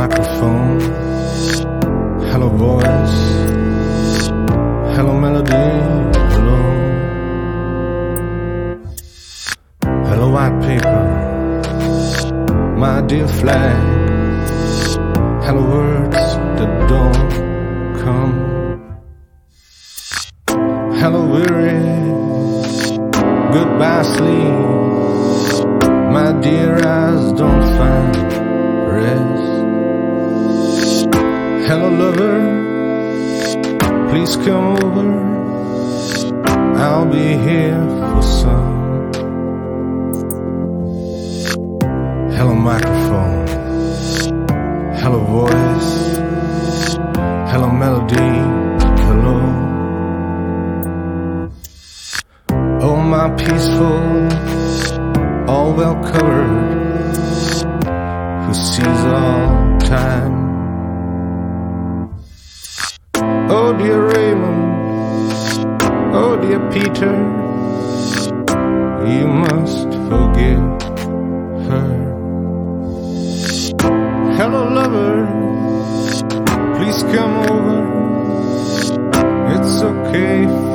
microphone. Hello voice. Hello melody. Hello. Hello white paper. My dear flag. Hello words that don't come. Hello weary. Goodbye sleep. My dear eyes don't find rest. Hello lover, please come over. I'll be here for some. Hello microphone. Hello voice. Hello melody. Hello. Oh my peaceful, all well covered, who sees all time. Oh dear Raymond, oh dear Peter, you must forgive her. Hello lover, please come over. It's okay